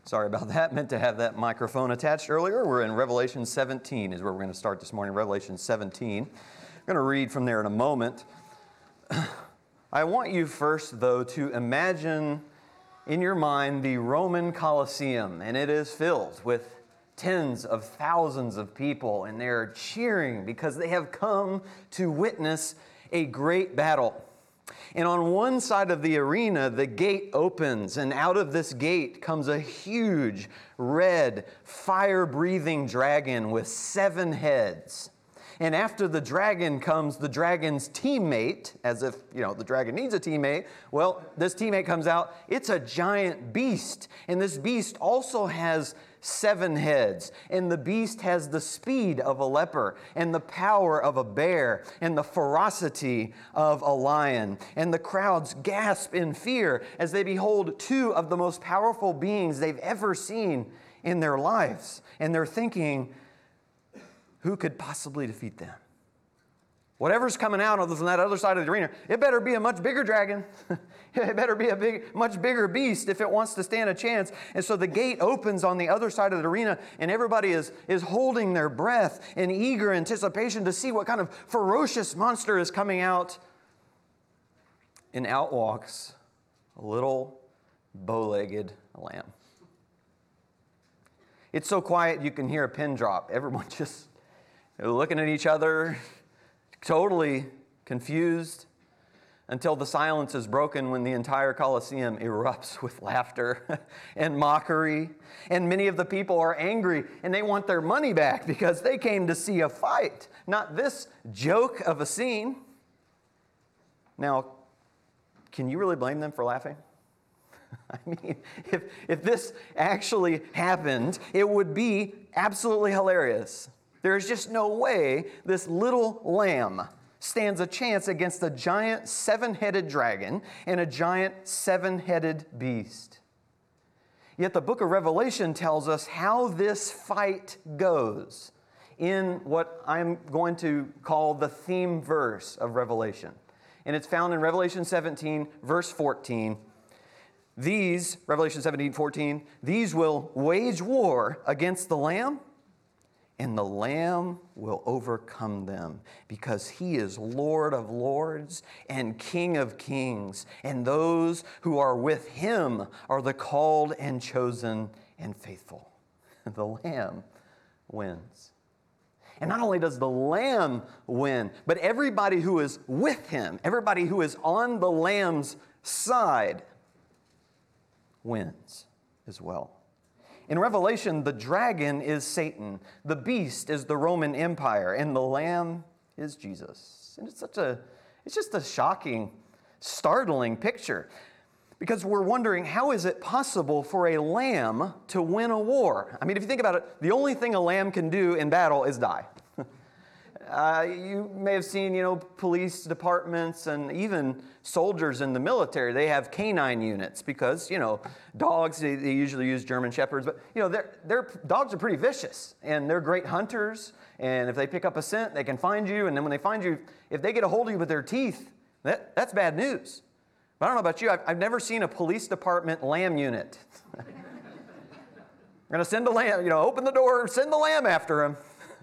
Sorry about that. Meant to have that microphone attached earlier. We're in Revelation 17 is where we're going to start this morning. Revelation 17. I'm going to read from there in a moment. I want you first, though, to imagine in your mind the Roman Colosseum, and it is filled with tens of thousands of people, and they're cheering because they have come to witness a great battle. And on one side of the arena, the gate opens, and out of this gate comes a huge, red, fire-breathing dragon with 7 heads. And after the dragon comes the dragon's teammate, as if, the dragon needs a teammate. Well, this teammate comes out. It's a giant beast. And this beast also has 7 heads. And the beast has the speed of a leopard, and the power of a bear, and the ferocity of a lion. And the crowds gasp in fear as they behold 2 of the most powerful beings they've ever seen in their lives. And they're thinking, who could possibly defeat them? Whatever's coming out on that other side of the arena, it better be a much bigger dragon. It better be a much bigger beast if it wants to stand a chance. And so the gate opens on the other side of the arena, and everybody is holding their breath in eager anticipation to see what kind of ferocious monster is coming out. And out walks a little bow-legged lamb. It's so quiet you can hear a pin drop. Everyone just looking at each other, totally confused, until the silence is broken when the entire Colosseum erupts with laughter and mockery. And many of the people are angry, and they want their money back because they came to see a fight, not this joke of a scene. Now, can you really blame them for laughing? I mean, if this actually happened, it would be absolutely hilarious. There's just no way this little lamb stands a chance against a giant 7-headed dragon and a giant 7-headed beast. Yet the book of Revelation tells us how this fight goes in what I'm going to call the theme verse of Revelation. And it's found in Revelation 17, verse 14. Revelation 17:14, these will wage war against the Lamb, and the Lamb will overcome them, because he is Lord of lords and King of kings, and those who are with him are the called and chosen and faithful. The Lamb wins. And not only does the Lamb win, but everybody who is with him, everybody who is on the Lamb's side, wins as well. In Revelation, the dragon is Satan, the beast is the Roman Empire, and the Lamb is Jesus. And it's just a shocking, startling picture, because we're wondering, how is it possible for a lamb to win a war? I mean, if you think about it, the only thing a lamb can do in battle is die. You may have seen, police departments and even soldiers in the military. They have canine units because, dogs, they usually use German Shepherds. But, their dogs are pretty vicious, and they're great hunters. And if they pick up a scent, they can find you. And then when they find you, if they get a hold of you with their teeth, that's bad news. But I don't know about you. I've never seen a police department lamb unit. We're going to send a lamb, open the door, send the lamb after him.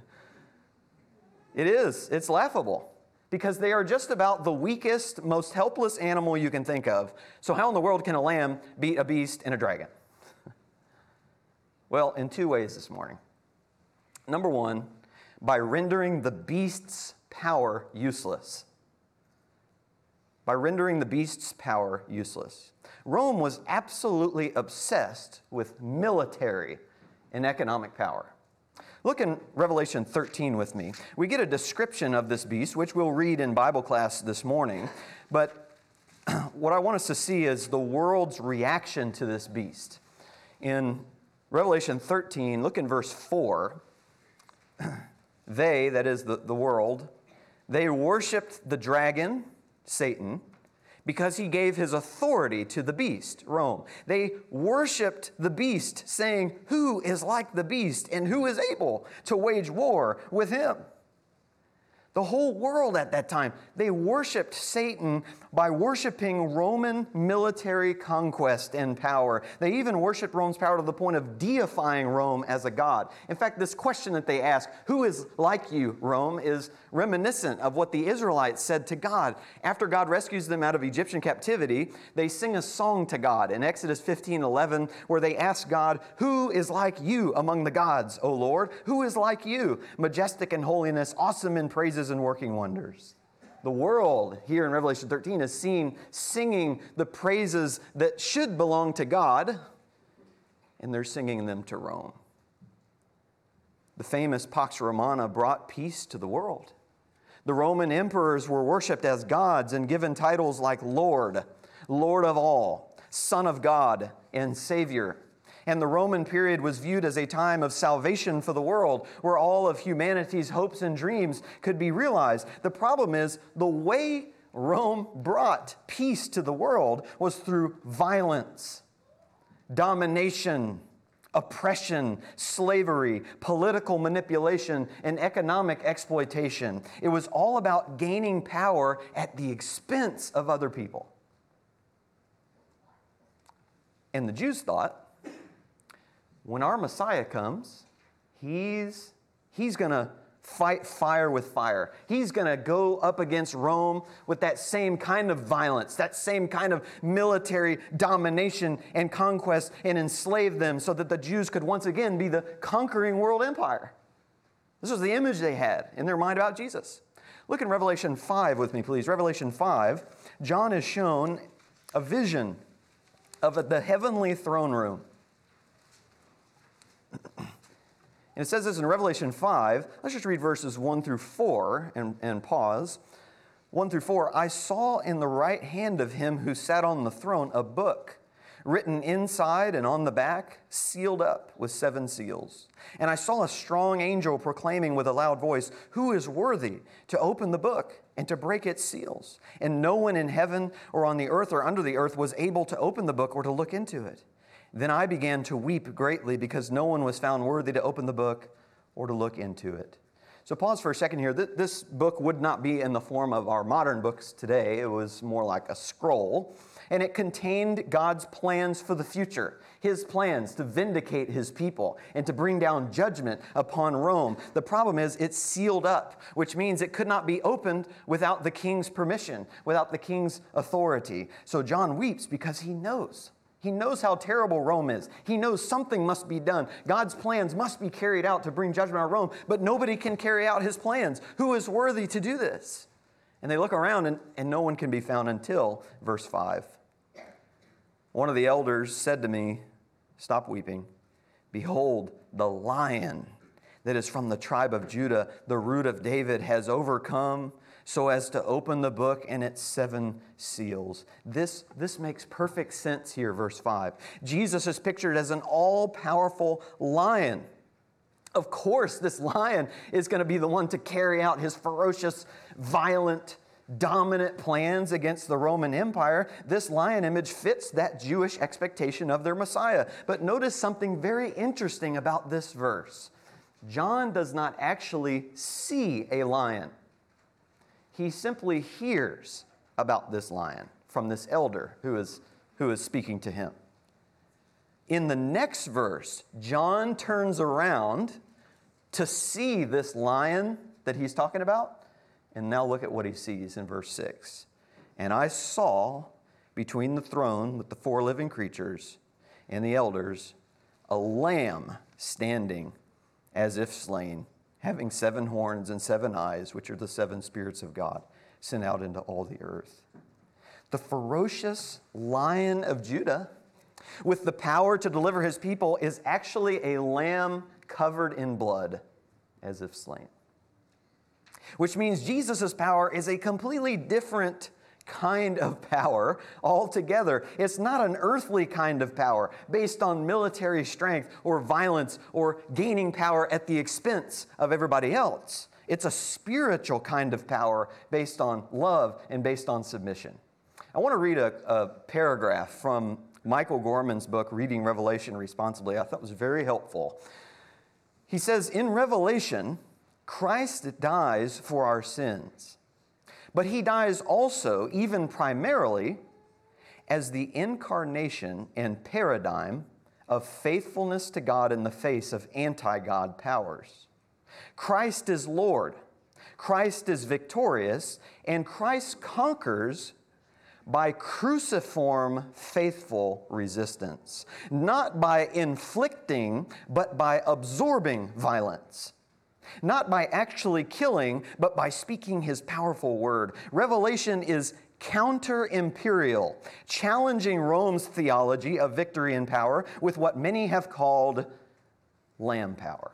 It's laughable, because they are just about the weakest, most helpless animal you can think of. So how in the world can a lamb beat a beast and a dragon? Well, in 2 ways this morning. Number 1, by rendering the beast's power useless. By rendering the beast's power useless. Rome was absolutely obsessed with military and economic power. Look in Revelation 13 with me. We get a description of this beast, which we'll read in Bible class this morning. But what I want us to see is the world's reaction to this beast. In Revelation 13, look in verse 4. They, that is the world, they worshiped the dragon, Satan, because he gave his authority to the beast, Rome. They worshiped the beast, saying, who is like the beast and who is able to wage war with him? The whole world at that time, they worshiped Satan by worshiping Roman military conquest and power. They even worshiped Rome's power to the point of deifying Rome as a god. In fact, this question that they ask, "Who is like you, Rome?" is reminiscent of what the Israelites said to God. After God rescues them out of Egyptian captivity, they sing a song to God in Exodus 15:11, where they ask God, "Who is like you among the gods, O Lord? Who is like you, majestic in holiness, awesome in praises and working wonders?" The world here in Revelation 13 is seen singing the praises that should belong to God, and they're singing them to Rome. The famous Pax Romana brought peace to the world. The Roman emperors were worshipped as gods and given titles like Lord, Lord of all, Son of God, and Savior. And the Roman period was viewed as a time of salvation for the world, where all of humanity's hopes and dreams could be realized. The problem is, the way Rome brought peace to the world was through violence, domination, oppression, slavery, political manipulation, and economic exploitation. It was all about gaining power at the expense of other people. And the Jews thought, when our Messiah comes, he's going to fight fire with fire. He's going to go up against Rome with that same kind of violence, that same kind of military domination and conquest, and enslave them so that the Jews could once again be the conquering world empire. This was the image they had in their mind about Jesus. Look in Revelation 5 with me, please. Revelation 5, John is shown a vision of the heavenly throne room. And it says this in Revelation 5. Let's just read verses 1 through 4 and pause. 1 through 4, "I saw in the right hand of him who sat on the throne a book, written inside and on the back, sealed up with 7 seals. And I saw a strong angel proclaiming with a loud voice, 'Who is worthy to open the book and to break its seals?' And no one in heaven or on the earth or under the earth was able to open the book or to look into it. Then I began to weep greatly because no one was found worthy to open the book or to look into it." So pause for a second here. This book would not be in the form of our modern books today. It was more like a scroll. And it contained God's plans for the future, His plans to vindicate His people and to bring down judgment upon Rome. The problem is it's sealed up, which means it could not be opened without the king's permission, without the king's authority. So John weeps because he knows. He knows how terrible Rome is. He knows something must be done. God's plans must be carried out to bring judgment on Rome, but nobody can carry out His plans. Who is worthy to do this? And they look around and no one can be found until verse 5. One of the elders said to me, "Stop weeping. Behold, the Lion that is from the tribe of Judah, the root of David, has overcome so as to open the book and its 7 seals." This makes perfect sense here, verse 5. Jesus is pictured as an all-powerful lion. Of course, this lion is going to be the one to carry out his ferocious, violent, dominant plans against the Roman Empire. This lion image fits that Jewish expectation of their Messiah. But notice something very interesting about this verse. John does not actually see a lion. He simply hears about this lion from this elder who is speaking to him. In the next verse, John turns around to see this lion that he's talking about. And now look at what he sees in verse 6. "And I saw between the throne with the 4 living creatures and the elders a lamb standing as if slain, having 7 horns and 7 eyes, which are the 7 spirits of God, sent out into all the earth." The ferocious Lion of Judah, with the power to deliver His people, is actually a lamb covered in blood, as if slain. Which means Jesus' power is a completely different kind of power altogether. It's not an earthly kind of power based on military strength or violence or gaining power at the expense of everybody else. It's a spiritual kind of power based on love and based on submission. I want to read a paragraph from Michael Gorman's book, Reading Revelation Responsibly. I thought it was very helpful. He says, "In Revelation, Christ dies for our sins, but he dies also, even primarily, as the incarnation and paradigm of faithfulness to God in the face of anti-God powers. Christ is Lord, Christ is victorious, and Christ conquers by cruciform faithful resistance, not by inflicting, but by absorbing violence. Not by actually killing, but by speaking his powerful word. Revelation is counter-imperial, challenging Rome's theology of victory and power with what many have called lamb power.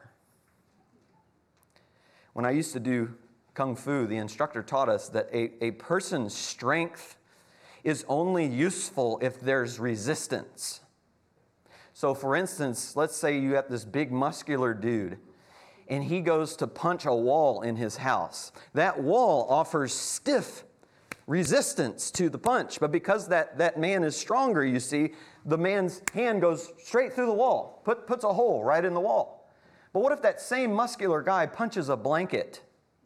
When I used to do Kung Fu, the instructor taught us that a person's strength is only useful if there's resistance. So for instance, let's say you have this big muscular dude, and he goes to punch a wall in his house. That wall offers stiff resistance to the punch, but because that man is stronger, you see, the man's hand goes straight through the wall, puts a hole right in the wall. But what if that same muscular guy punches a blanket?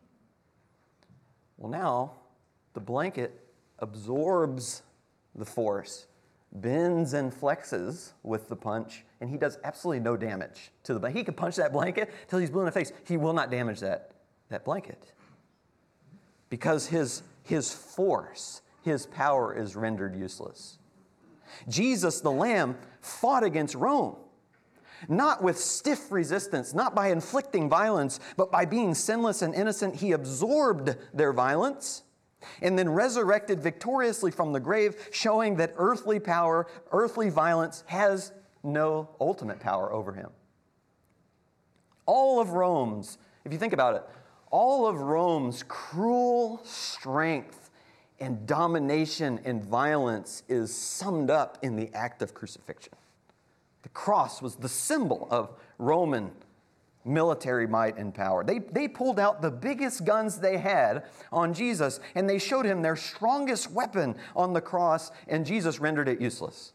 Well, now the blanket absorbs the force, bends and flexes with the punch, and he does absolutely no damage to the blanket. He can punch that blanket till he's blue in the face. He will not damage that blanket. Because his force, his power is rendered useless. Jesus, the Lamb, fought against Rome, not with stiff resistance, not by inflicting violence, but by being sinless and innocent. He absorbed their violence and then resurrected victoriously from the grave, showing that earthly power, earthly violence has no ultimate power over him. All of Rome's, if you think about it, all of Rome's cruel strength and domination and violence is summed up in the act of crucifixion. The cross was the symbol of Roman military might and power. They pulled out the biggest guns they had on Jesus, and they showed him their strongest weapon on the cross, and Jesus rendered it useless.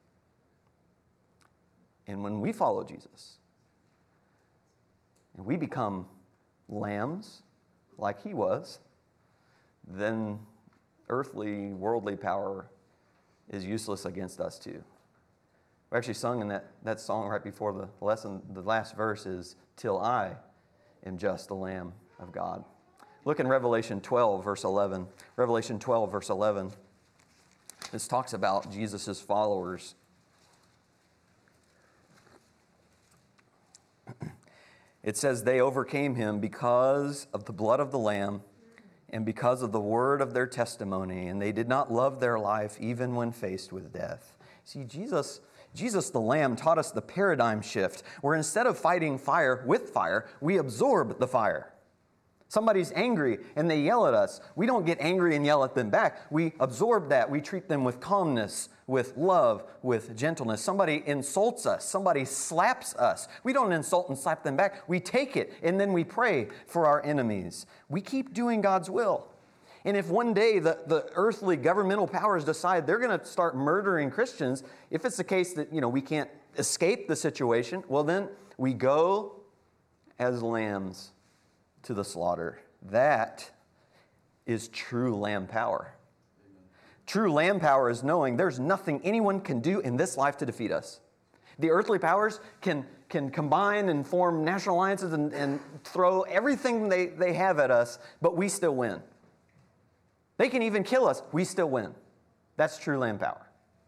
And when we follow Jesus, and we become lambs like he was, then earthly, worldly power is useless against us too. We actually sung in that song right before the lesson, the last verse is, "Till I am just the Lamb of God." Look in Revelation 12, verse 11. Revelation 12, verse 11. This talks about Jesus' followers. It says, "They overcame him because of the blood of the Lamb and because of the word of their testimony, and they did not love their life even when faced with death." See, Jesus the Lamb taught us the paradigm shift, where instead of fighting fire with fire, we absorb the fire. Somebody's angry and they yell at us. We don't get angry and yell at them back. We absorb that. We treat them with calmness, with love, with gentleness. Somebody insults us. Somebody slaps us. We don't insult and slap them back. We take it and then we pray for our enemies. We keep doing God's will. And if one day the earthly governmental powers decide they're going to start murdering Christians, if it's the case that, we can't escape the situation, well then we go as lambs to the slaughter. That is true lamb power. Amen. True lamb power is knowing there's nothing anyone can do in this life to defeat us. The earthly powers can combine and form national alliances and throw everything they have at us, but we still win. They can even kill us. We still win. That's true lamb power.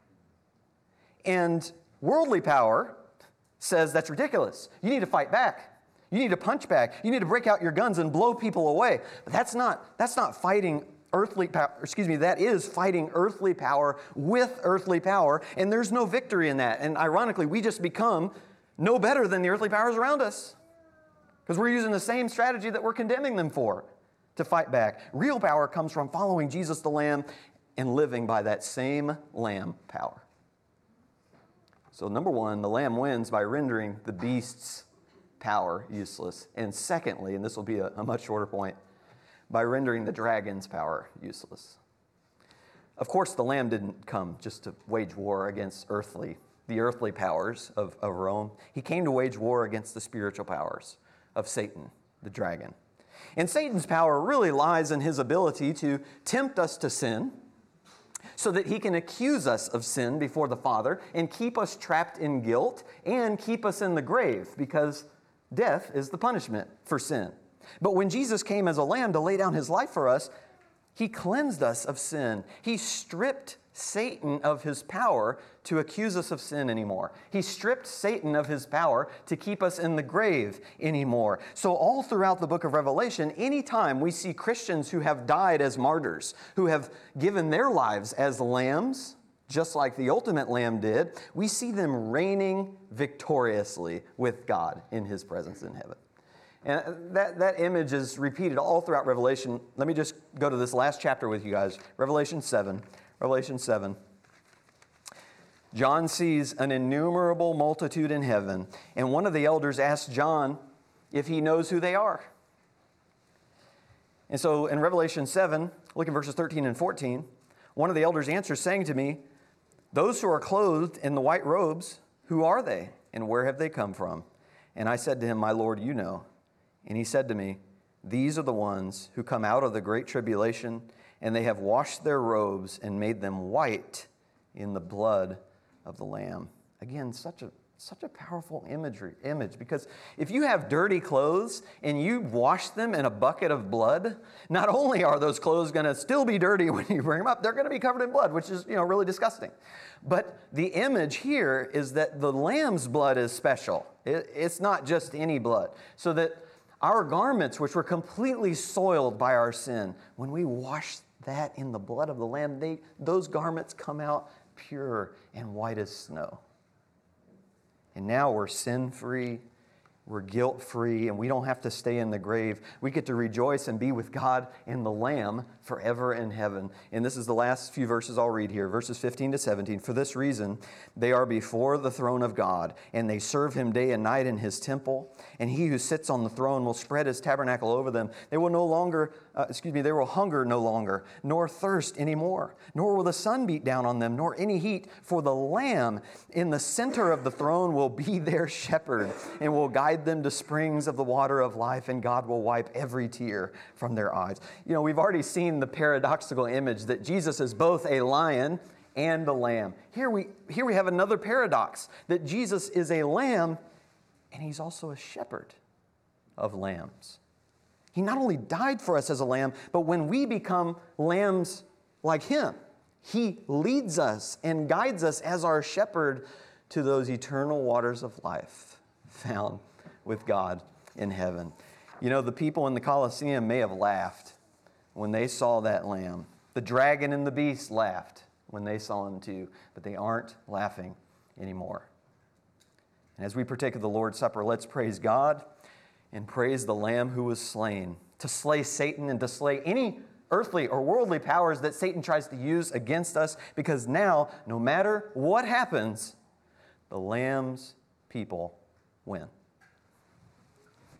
And worldly power says that's ridiculous. You need to fight back. You need to punch back. You need to break out your guns and blow people away. But that's not fighting earthly power. That is fighting earthly power with earthly power, and there's no victory in that. And ironically, we just become no better than the earthly powers around us because we're using the same strategy that we're condemning them for to fight back. Real power comes from following Jesus the Lamb and living by that same lamb power. So number one, the lamb wins by rendering the beast's power useless. And secondly, and this will be a much shorter point, by rendering the dragon's power useless. Of course, the lamb didn't come just to wage war against the earthly powers of Rome. He came to wage war against the spiritual powers of Satan, the dragon. And Satan's power really lies in his ability to tempt us to sin so that he can accuse us of sin before the Father and keep us trapped in guilt and keep us in the grave, because death is the punishment for sin. But when Jesus came as a lamb to lay down his life for us, he cleansed us of sin. He stripped Satan of his power to accuse us of sin anymore. He stripped Satan of his power to keep us in the grave anymore. So all throughout the book of Revelation, anytime we see Christians who have died as martyrs, who have given their lives as lambs, just like the ultimate lamb did, we see them reigning victoriously with God in his presence in heaven. And that image is repeated all throughout Revelation. Let me just go to this last chapter with you guys. Revelation 7. Revelation 7. John sees an innumerable multitude in heaven, and one of the elders asks John if he knows who they are. And so in Revelation 7, look at verses 13 and 14, one of the elders answers, saying to me, "Those who are clothed in the white robes, who are they, and where have they come from?" And I said to him, "My Lord, you know." And he said to me, "These are the ones who come out of the great tribulation, and they have washed their robes and made them white in the blood of the Lamb." Again, such a powerful image, because if you have dirty clothes and you wash them in a bucket of blood, not only are those clothes going to still be dirty when you bring them up, they're going to be covered in blood, which is, really disgusting. But the image here is that the Lamb's blood is special. It's not just any blood. So that our garments, which were completely soiled by our sin, when we wash that in the blood of the Lamb, those garments come out pure and white as snow. And now we're sin-free, we're guilt-free, and we don't have to stay in the grave. We get to rejoice and be with God and the Lamb forever in heaven. And this is the last few verses I'll read here, verses 15 to 17. "For this reason, they are before the throne of God, and they serve him day and night in his temple. And he who sits on the throne will spread his tabernacle over them. They will hunger no longer, nor thirst anymore, nor will the sun beat down on them, nor any heat. For the Lamb in the center of the throne will be their shepherd and will guide them to springs of the water of life, and God will wipe every tear from their eyes." We've already seen the paradoxical image that Jesus is both a lion and a lamb. Here we have another paradox, that Jesus is a lamb and he's also a shepherd of lambs. He not only died for us as a lamb, but when we become lambs like him, he leads us and guides us as our shepherd to those eternal waters of life found with God in heaven. The people in the Colosseum may have laughed when they saw that lamb. The dragon and the beast laughed when they saw him too, but they aren't laughing anymore. And as we partake of the Lord's Supper, let's praise God and praise the Lamb who was slain to slay Satan and to slay any earthly or worldly powers that Satan tries to use against us, because now, no matter what happens, the Lamb's people win.